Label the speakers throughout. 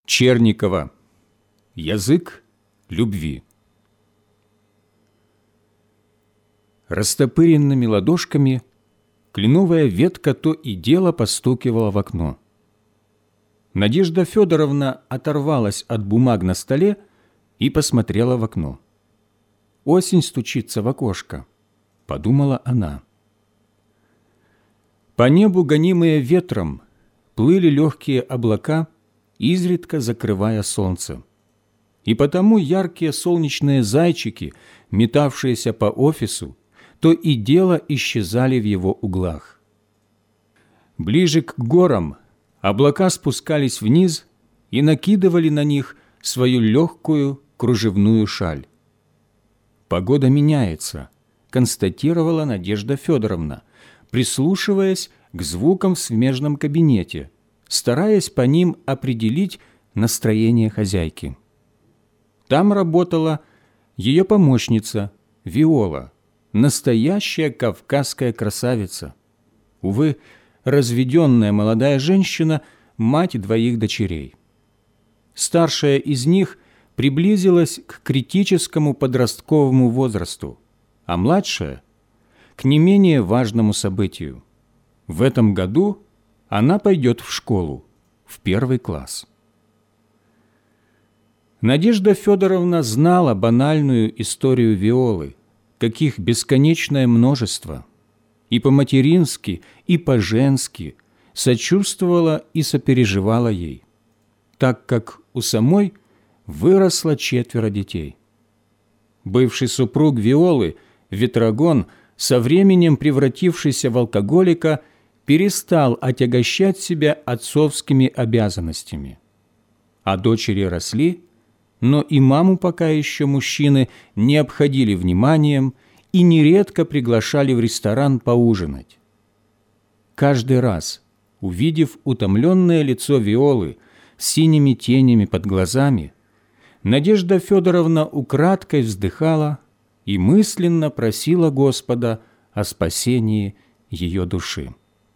Speaker 1: Черникова. Язык любви. Растопыренными ладошками кленовая ветка то и дело постукивала в окно. Надежда Федоровна оторвалась от бумаг на столе и посмотрела в окно. «Осень стучится в окошко», — подумала она. По небу, гонимые ветром, плыли легкие облака, изредка закрывая солнце. И потому яркие солнечные зайчики, метавшиеся по офису, то и дело исчезали в его углах. Ближе к горам облака спускались вниз и накидывали на них свою легкую кружевную шаль. «Погода меняется», — констатировала Надежда Федоровна, прислушиваясь к звукам в смежном кабинете, стараясь по ним определить настроение хозяйки. Там работала ее помощница Виола, настоящая кавказская красавица. Увы, разведенная молодая женщина, мать двоих дочерей. Старшая из них приблизилась к критическому подростковому возрасту, а младшая – к не менее важному событию. В этом году она пойдет в школу, в 1 класс. Надежда Федоровна знала банальную историю Виолы, каких бесконечное множество, и по-матерински, и по-женски сочувствовала и сопереживала ей, так как у самой выросло 4 детей. Бывший супруг Виолы, Ветрогон, со временем превратившийся в алкоголика, перестал отягощать себя отцовскими обязанностями. А дочери росли, но и маму пока еще мужчины не обходили вниманием и нередко приглашали в ресторан поужинать. Каждый раз, увидев утомленное лицо Виолы с синими тенями под глазами, Надежда Федоровна украдкой вздыхала и мысленно просила Господа о спасении ее души.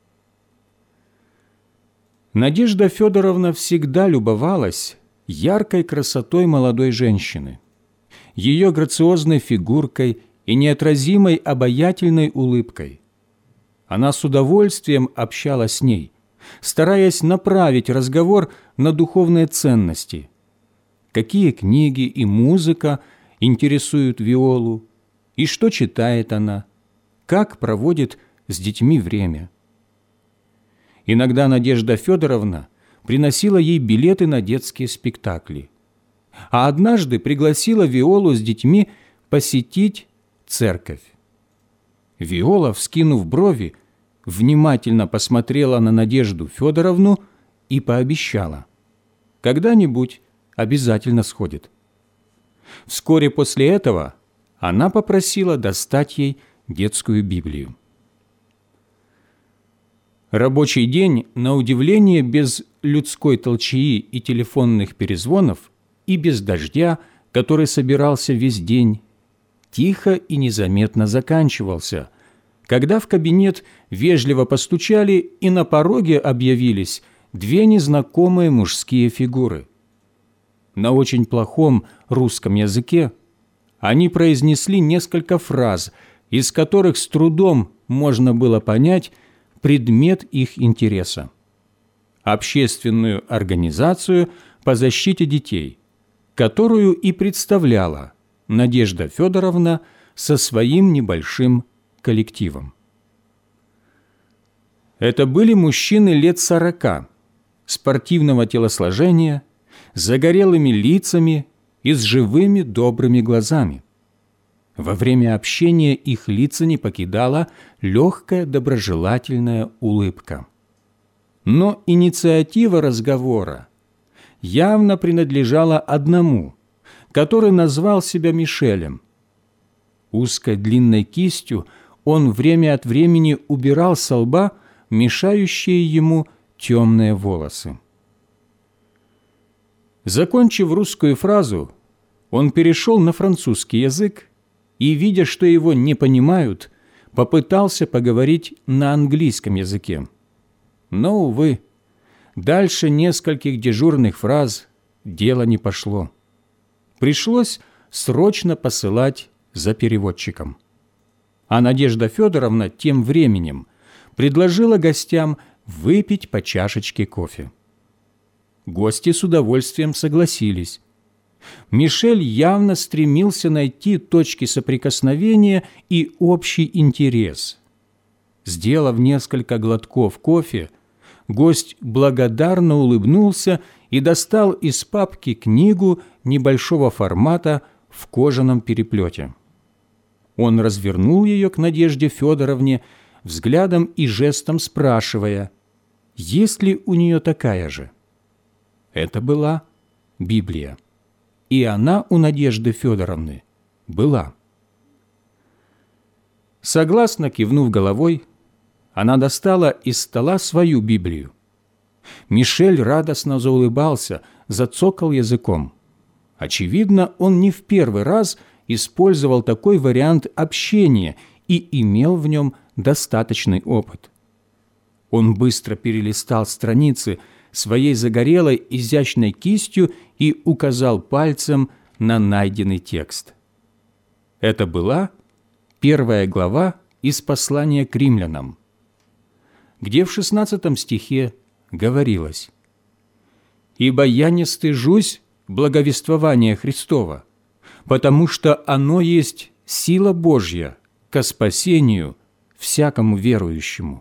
Speaker 1: Надежда Федоровна всегда любовалась яркой красотой молодой женщины, ее грациозной фигуркой и неотразимой обаятельной улыбкой. Она с удовольствием общалась с ней, стараясь направить разговор на духовные ценности. Какие книги и музыка интересуют Виолу, и что читает она, как проводит с детьми время. Иногда Надежда Федоровна приносила ей билеты на детские спектакли, а однажды пригласила Виолу с детьми посетить церковь. Виола, вскинув брови, внимательно посмотрела на Надежду Федоровну и пообещала: когда-нибудь обязательно сходит. Вскоре после этого она попросила достать ей детскую Библию. Рабочий день, на удивление, без людской толчии и телефонных перезвонов, и без дождя, который собирался весь день, тихо и незаметно заканчивался, когда в кабинет вежливо постучали и на пороге объявились 2 незнакомые мужские фигуры. На очень плохом русском языке они произнесли несколько фраз, из которых с трудом можно было понять предмет их интереса – общественную организацию по защите детей, которую и представляла Надежда Федоровна со своим небольшим коллективом. Это были мужчины лет 40, спортивного телосложения, с загорелыми лицами и с живыми добрыми глазами. Во время общения их лица не покидала легкая доброжелательная улыбка. Но инициатива разговора явно принадлежала одному, который назвал себя Мишелем. Узкой длинной кистью он время от времени убирал со лба мешающие ему темные волосы. Закончив русскую фразу, он перешел на французский язык и, видя, что его не понимают, попытался поговорить на английском языке. Но, увы, дальше нескольких дежурных фраз дело не пошло. Пришлось срочно посылать за переводчиком. А Надежда Федоровна тем временем предложила гостям выпить по чашечке кофе. Гости с удовольствием согласились. Мишель явно стремился найти точки соприкосновения и общий интерес. Сделав несколько глотков кофе, гость благодарно улыбнулся и достал из папки книгу небольшого формата в кожаном переплете. Он развернул ее к Надежде Федоровне, взглядом и жестом спрашивая, есть ли у нее такая же. Это была Библия. И она у Надежды Федоровны была. Согласно кивнув головой, она достала из стола свою Библию. Мишель радостно заулыбался, зацокал языком. Очевидно, он не в первый раз использовал такой вариант общения и имел в нем достаточный опыт. Он быстро перелистал страницы своей загорелой изящной кистью и указал пальцем на найденный текст. Это была 1 глава из послания к римлянам, где в 16 стихе говорилось: «Ибо я не стыжусь благовествования Христова, потому что оно есть сила Божья ко спасению всякому верующему».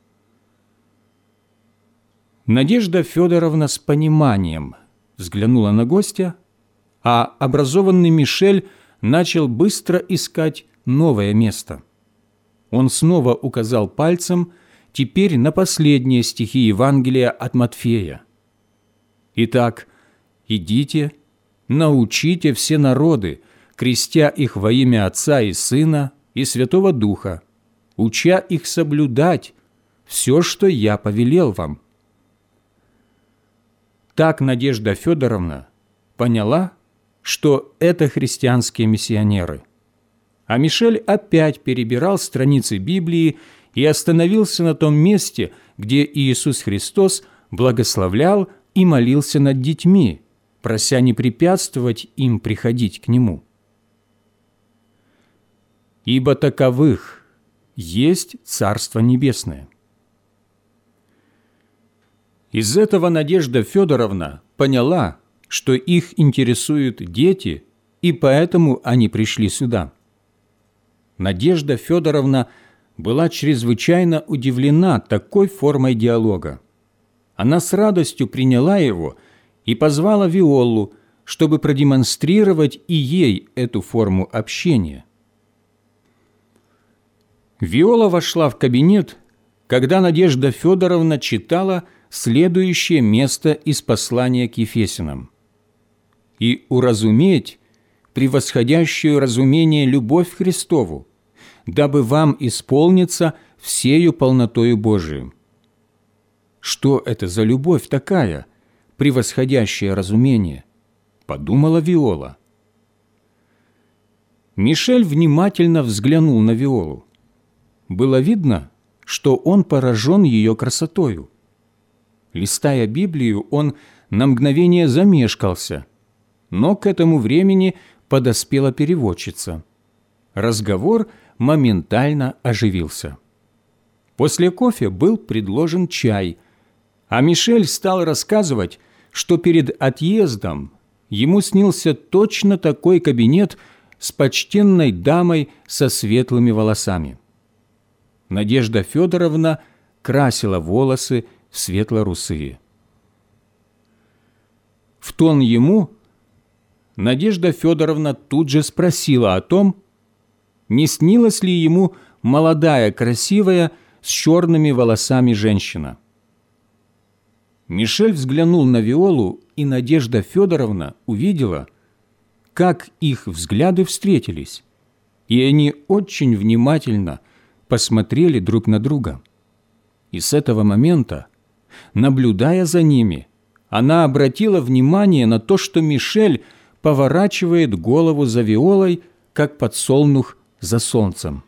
Speaker 1: Надежда Федоровна с пониманием взглянула на гостя, а образованный Мишель начал быстро искать новое место. Он снова указал пальцем, теперь на последние стихи Евангелия от Матфея. «Итак, идите, научите все народы, крестя их во имя Отца и Сына и Святого Духа, уча их соблюдать все, что я повелел вам». Так Надежда Федоровна поняла, что это христианские миссионеры. А Мишель опять перебирал страницы Библии и остановился на том месте, где Иисус Христос благословлял и молился над детьми, прося не препятствовать им приходить к Нему. «Ибо таковых есть Царство Небесное». Из этого Надежда Федоровна поняла, что их интересуют дети, и поэтому они пришли сюда. Надежда Федоровна была чрезвычайно удивлена такой формой диалога. Она с радостью приняла его и позвала Виолу, чтобы продемонстрировать и ей эту форму общения. Виола вошла в кабинет, когда Надежда Федоровна читала следующее место из послания к Ефесянам: «И уразуметь превосходящую разумение любовь Христову, дабы вам исполниться всею полнотою Божией». Что это за любовь такая, превосходящее разумение? Подумала Виола. Мишель внимательно взглянул на Виолу. Было видно, что он поражен ее красотою. Листая Библию, он на мгновение замешкался, но к этому времени подоспела переводчица. Разговор моментально оживился. После кофе был предложен чай, а Мишель стал рассказывать, что перед отъездом ему снился точно такой кабинет с почтенной дамой со светлыми волосами. Надежда Федоровна красила волосы в светло-русые. В тон ему Надежда Федоровна тут же спросила о том, не снилась ли ему молодая, красивая, с черными волосами женщина. Мишель взглянул на Виолу, и Надежда Федоровна увидела, как их взгляды встретились, и они очень внимательно посмотрели друг на друга. И с этого момента, наблюдая за ними, она обратила внимание на то, что Мишель поворачивает голову за Виолой, как подсолнух за солнцем.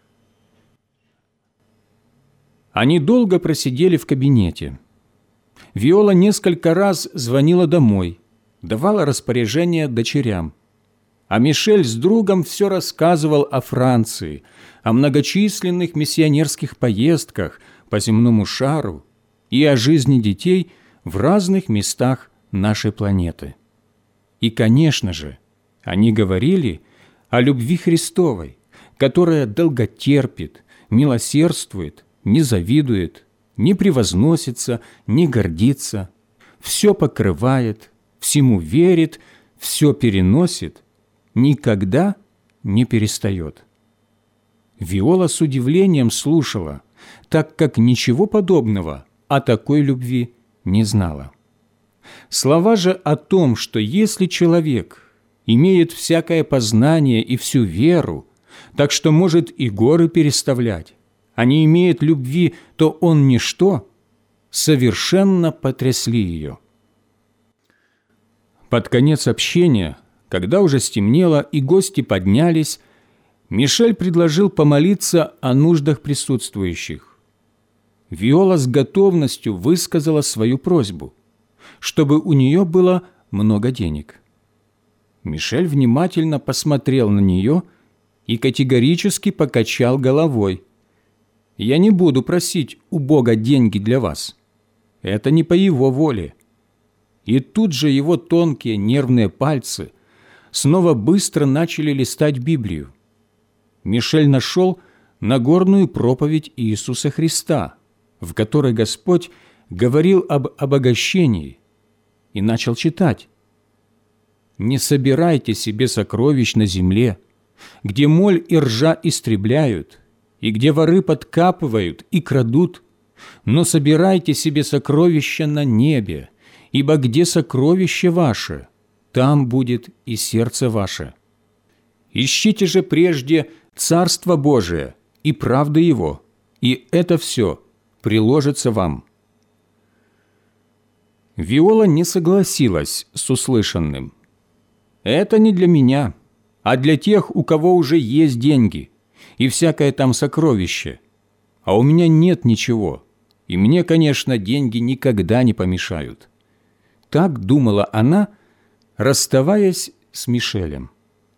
Speaker 1: Они долго просидели в кабинете. Виола несколько раз звонила домой, давала распоряжения дочерям. А Мишель с другом все рассказывал о Франции, о многочисленных миссионерских поездках по земному шару и о жизни детей в разных местах нашей планеты. И, конечно же, они говорили о любви Христовой, которая долготерпит, милосердствует, не завидует, не превозносится, не гордится, все покрывает, всему верит, все переносит, никогда не перестает. Виола с удивлением слушала, так как ничего подобного о такой любви не знала. Слова же о том, что если человек имеет всякое познание и всю веру, так что может и горы переставлять, а не имеет любви, то он ничто, совершенно потрясли ее. Под конец общения, когда уже стемнело и гости поднялись, Мишель предложил помолиться о нуждах присутствующих. Виола с готовностью высказала свою просьбу, чтобы у нее было много денег. Мишель внимательно посмотрел на нее и категорически покачал головой. «Я не буду просить у Бога деньги для вас. Это не по Его воле». И тут же его тонкие нервные пальцы снова быстро начали листать Библию. Мишель нашел Нагорную проповедь Иисуса Христа, в которой Господь говорил об обогащении, и начал читать. «Не собирайте себе сокровищ на земле, где моль и ржа истребляют, и где воры подкапывают и крадут, но собирайте себе сокровища на небе, ибо где сокровище ваше, там будет и сердце ваше. Ищите же прежде Царство Божие и правды Его, и это все приложится вам». Виола не согласилась с услышанным. «Это не для меня, а для тех, у кого уже есть деньги и всякое там сокровище. А у меня нет ничего, и мне, конечно, деньги никогда не помешают». Так думала она, расставаясь с Мишелем.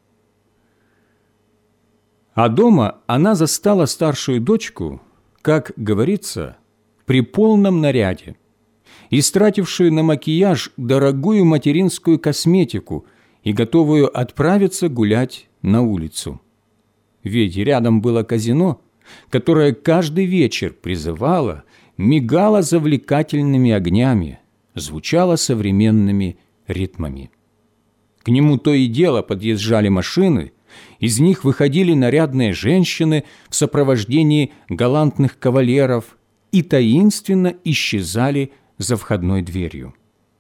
Speaker 1: А дома она застала старшую дочку, как говорится, при полном наряде, истратившую на макияж дорогую материнскую косметику и готовую отправиться гулять на улицу. Ведь рядом было казино, которое каждый вечер призывало, мигало завлекательными огнями, звучало современными ритмами. К нему то и дело подъезжали машины, из них выходили нарядные женщины в сопровождении галантных кавалеров и таинственно исчезали за входной дверью.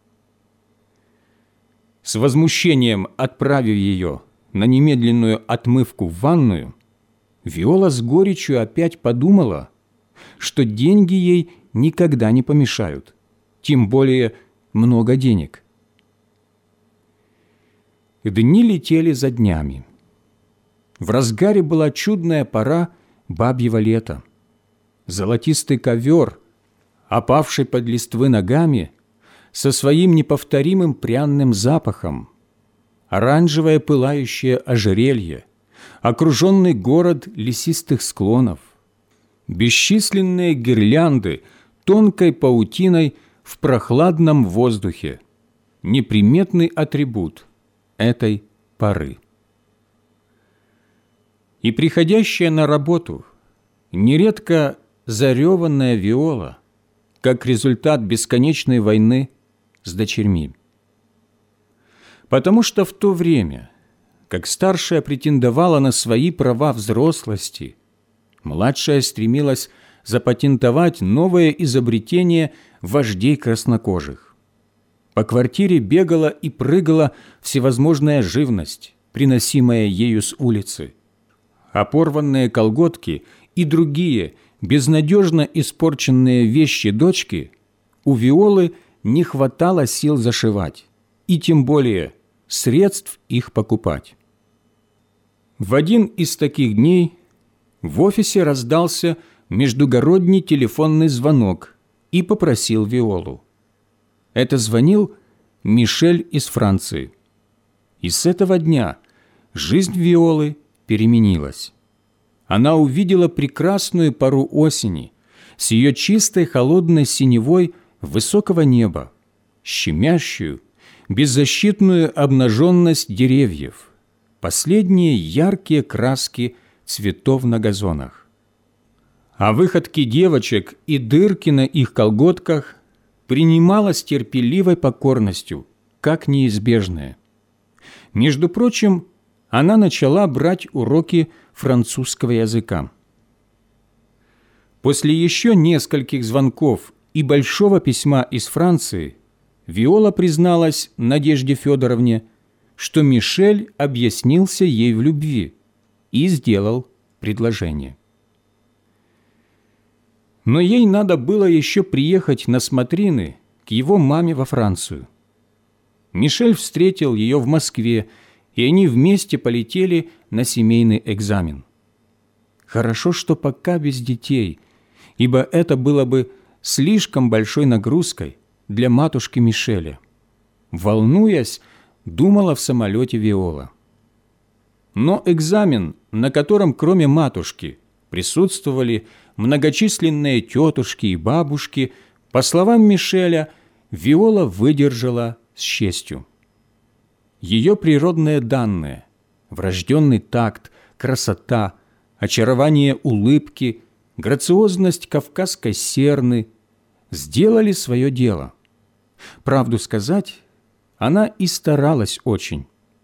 Speaker 1: С возмущением отправив ее на немедленную отмывку в ванную, Виола с горечью опять подумала, что деньги ей никогда не помешают, тем более много денег. Дни летели за днями. В разгаре была чудная пора бабьего лета. Золотистый ковер, опавший под листвы ногами, со своим неповторимым пряным запахом, оранжевое пылающее ожерелье, окруженный город лесистых склонов, бесчисленные гирлянды тонкой паутиной в прохладном воздухе, неприметный атрибут этой поры. И приходящая на работу, нередко зареванная Виола, как результат бесконечной войны с дочерьми. Потому что в то время, как старшая претендовала на свои права взрослости, младшая стремилась запатентовать новое изобретение вождей краснокожих. По квартире бегала и прыгала всевозможная живность, приносимая ею с улицы, а порванные колготки и другие безнадежно испорченные вещи дочки у Виолы не хватало сил зашивать, и тем более средств их покупать. В один из таких дней в офисе раздался междугородний телефонный звонок и попросил Виолу. Это звонил Мишель из Франции. И с этого дня жизнь Виолы переменилась. Она увидела прекрасную пору осени с ее чистой холодной синевой высокого неба, щемящую, беззащитную обнаженность деревьев, последние яркие краски цветов на газонах. А выходки девочек и дырки на их колготках принимала с терпеливой покорностью, как неизбежное. Между прочим, она начала брать уроки французского языка. После еще нескольких звонков и большого письма из Франции Виола призналась Надежде Федоровне, что Мишель объяснился ей в любви и сделал предложение. Но ей надо было еще приехать на смотрины к его маме во Францию. Мишель встретил ее в Москве, и они вместе полетели на семейный экзамен. Хорошо, что пока без детей, ибо это было бы слишком большой нагрузкой для матушки Мишеля. Волнуясь, думала в самолете Виола. Но экзамен, на котором кроме матушки присутствовали многочисленные тетушки и бабушки, по словам Мишеля, Виола выдержала с честью. Ее природные данные, врожденный такт, красота, очарование улыбки, грациозность кавказской серны сделали свое дело. Правду сказать, она и старалась очень.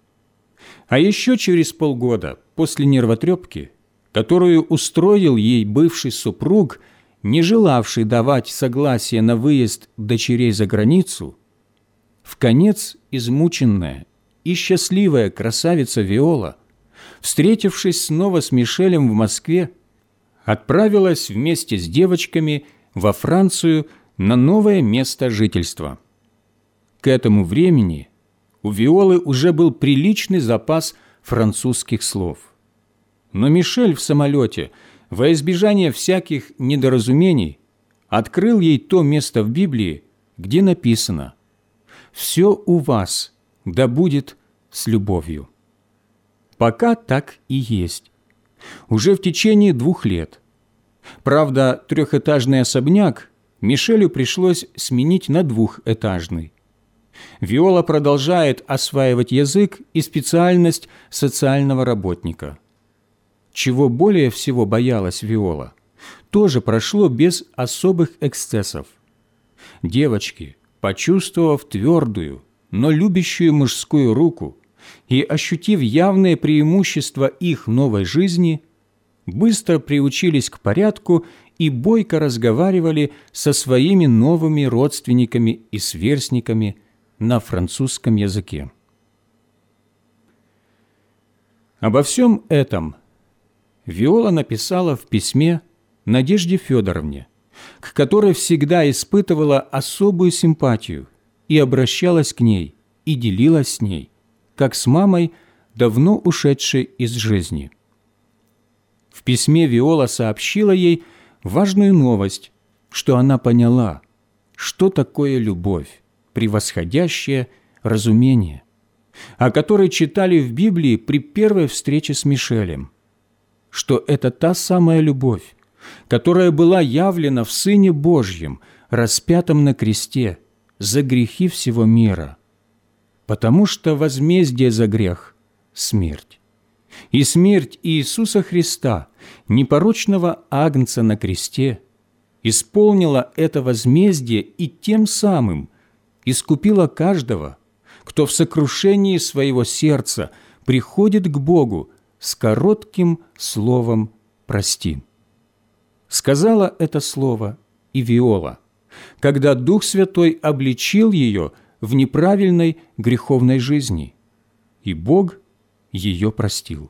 Speaker 1: А еще через полгода после нервотрепки, которую устроил ей бывший супруг, не желавший давать согласие на выезд дочерей за границу, вконец измученная и счастливая красавица Виола, встретившись снова с Мишелем в Москве, отправилась вместе с девочками во Францию на новое место жительства. К этому времени у Виолы уже был приличный запас французских слов. Но Мишель в самолете, во избежание всяких недоразумений, открыл ей то место в Библии, где написано: «Все у вас да будет с любовью». Пока так и есть. Уже в течение 2 лет. Правда, 3-этажный особняк Мишелю пришлось сменить на 2-этажный. Виола продолжает осваивать язык и специальность социального работника. Чего более всего боялась Виола, тоже прошло без особых эксцессов. Девочки, почувствовав твердую, но любящую мужскую руку и ощутив явное преимущество их новой жизни, быстро приучились к порядку и бойко разговаривали со своими новыми родственниками и сверстниками на французском языке. Обо всем этом Виола написала в письме Надежде Федоровне, к которой всегда испытывала особую симпатию и обращалась к ней и делилась с ней, как с мамой, давно ушедшей из жизни. В письме Виола сообщила ей важную новость, что она поняла, что такое любовь, превосходящее разумение, о которой читали в Библии при первой встрече с Мишелем, что это та самая любовь, которая была явлена в Сыне Божьем, распятом на кресте, за грехи всего мира, потому что возмездие за грех – смерть. И смерть Иисуса Христа, непорочного Агнца на кресте, исполнила это возмездие и тем самым искупила каждого, кто в сокрушении своего сердца приходит к Богу с коротким словом «прости». Сказала это слово и Виола, когда Дух Святой обличил ее в неправильной греховной жизни, и Бог ее простил.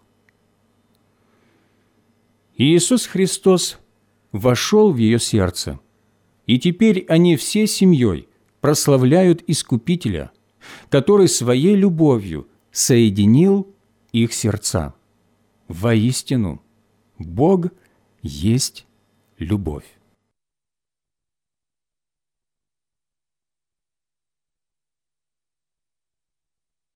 Speaker 1: Иисус Христос вошел в ее сердце, и теперь они всей семьей прославляют Искупителя, который своей любовью соединил их сердца. Воистину, Бог есть любовь.